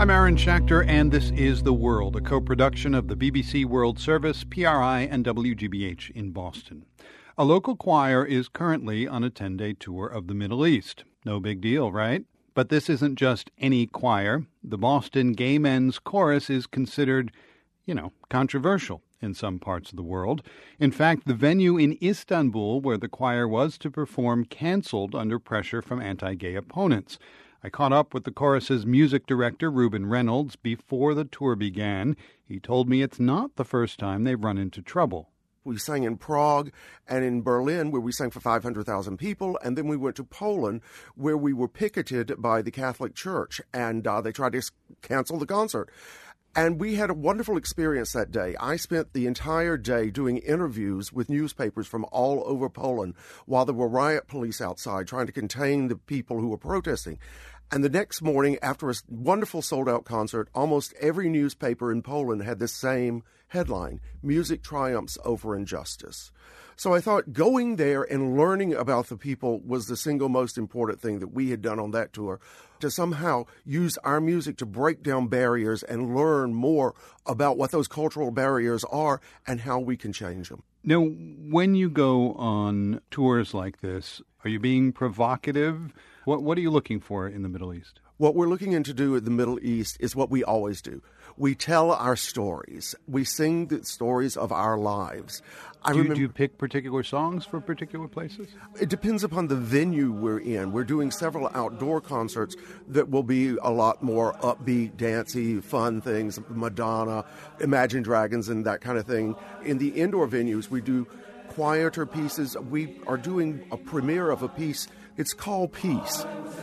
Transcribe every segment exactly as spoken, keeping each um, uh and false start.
I'm Aaron Schachter, and this is The World, a co-production of the B B C World Service, P R I, and W G B H in Boston. A local choir is currently on a ten-day tour of the Middle East. No big deal, right? But this isn't just any choir. The Boston Gay Men's Chorus is considered, you know, controversial in some parts of the world. In fact, the venue in Istanbul where the choir was to perform canceled under pressure from anti-gay opponents. I caught up with the chorus's music director, Reuben Reynolds, before the tour began. He told me it's not the first time they've run into trouble. We sang in Prague and in Berlin, where we sang for five hundred thousand people, and then we went to Poland, where we were picketed by the Catholic Church, and uh, they tried to cancel the concert. And we had a wonderful experience that day. I spent the entire day doing interviews with newspapers from all over Poland while there were riot police outside trying to contain the people who were protesting. And the next morning, after a wonderful sold-out concert, almost every newspaper in Poland had the same headline: Music triumphs over injustice. So I thought going there and learning about the people was the single most important thing that we had done on that tour, to somehow use our music to break down barriers and learn more about what those cultural barriers are and how we can change them. Now, when you go on tours like this, are you being provocative? What What are you looking for in the Middle East? What we're looking in to do in the Middle East is what we always do. We tell our stories. We sing the stories of our lives. I do, you, remember, do you pick particular songs for particular places? It depends upon the venue we're in. We're doing several outdoor concerts that will be a lot more upbeat, dancey, fun things, Madonna, Imagine Dragons, and that kind of thing. In the indoor venues, we do quieter pieces. We are doing a premiere of a piece. It's called Peace.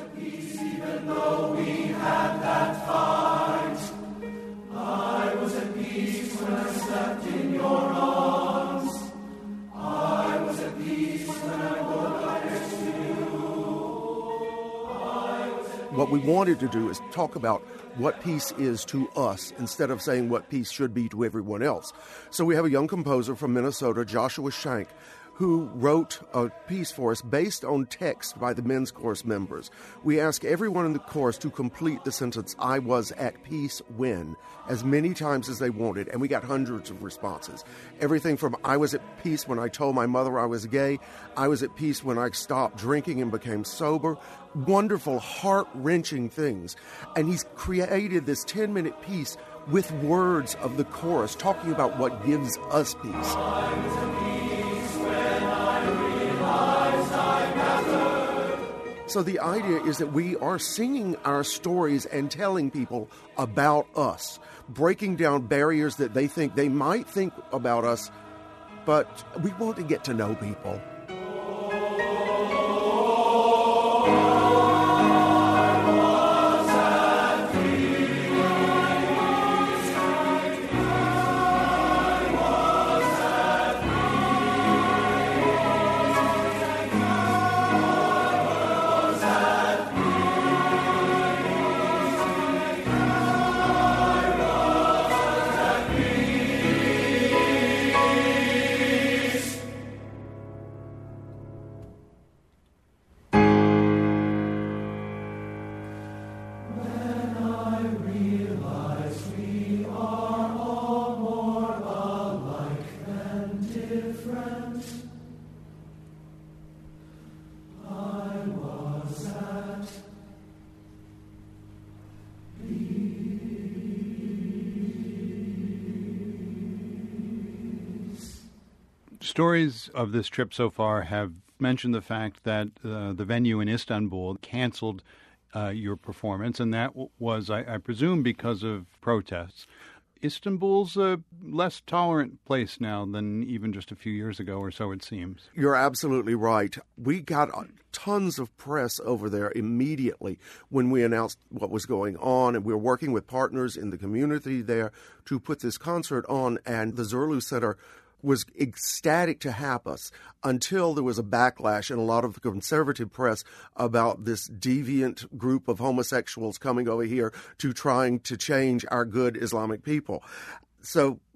Even though we had that fight, I was at peace when I slept in your arms. I was at peace when I woke up next to you. What we wanted to do is talk about what peace is to us instead of saying what peace should be to everyone else. So we have a young composer from Minnesota, Joshua Shank, who wrote a piece for us based on text by the men's chorus members. We ask everyone in the chorus to complete the sentence, I was at peace when, as many times as they wanted, and we got hundreds of responses. Everything from I was at peace when I told my mother I was gay, I was at peace when I stopped drinking and became sober, wonderful, heart-wrenching things. And he's created this ten-minute piece with words of the chorus, talking about what gives us peace. So the idea is that we are singing our stories and telling people about us, breaking down barriers that they think they might think about us, but we want to get to know people. Stories of this trip so far have mentioned the fact that uh, the venue in Istanbul canceled uh, your performance, and that w- was, I, I presume, because of protests. Istanbul's a less tolerant place now than even just a few years ago, or so it seems. You're absolutely right. We got tons of press over there immediately when we announced what was going on, and we were working with partners in the community there to put this concert on, and the Zurlu Center was ecstatic to have us until there was a backlash in a lot of the conservative press about this deviant group of homosexuals coming over here to trying to change our good Islamic people. So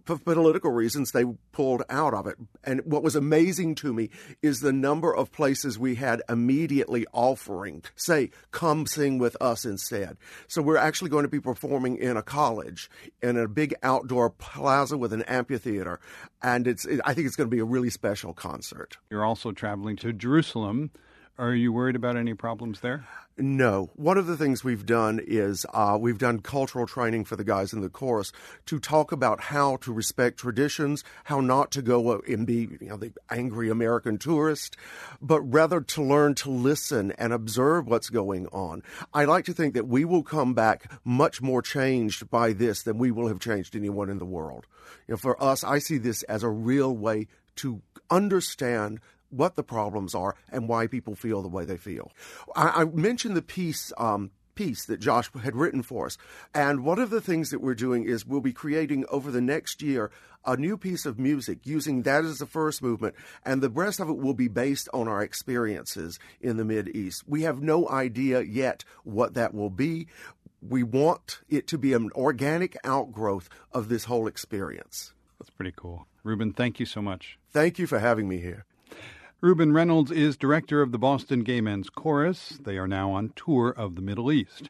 for political reasons, they pulled out of it. And what was amazing to me is the number of places we had immediately offering, say, come sing with us instead. So we're actually going to be performing in a college, in a big outdoor plaza with an amphitheater. And it's, I think it's going to be a really special concert. You're also traveling to Jerusalem. Are you worried about any problems there? No. One of the things we've done is uh, we've done cultural training for the guys in the chorus to talk about how to respect traditions, how not to go and be, you know, the angry American tourist, but rather to learn to listen and observe what's going on. I like to think that we will come back much more changed by this than we will have changed anyone in the world. You know, for us, I see this as a real way to understand what the problems are and why people feel the way they feel. I, I mentioned the piece um, piece that Josh had written for us. And one of the things that we're doing is we'll be creating over the next year a new piece of music using that as the first movement, and the rest of it will be based on our experiences in the Mideast. We have no idea yet what that will be. We want it to be an organic outgrowth of this whole experience. That's pretty cool. Reuben, thank you so much. Thank you for having me here. Reuben Reynolds is director of the Boston Gay Men's Chorus. They are now on tour of the Middle East.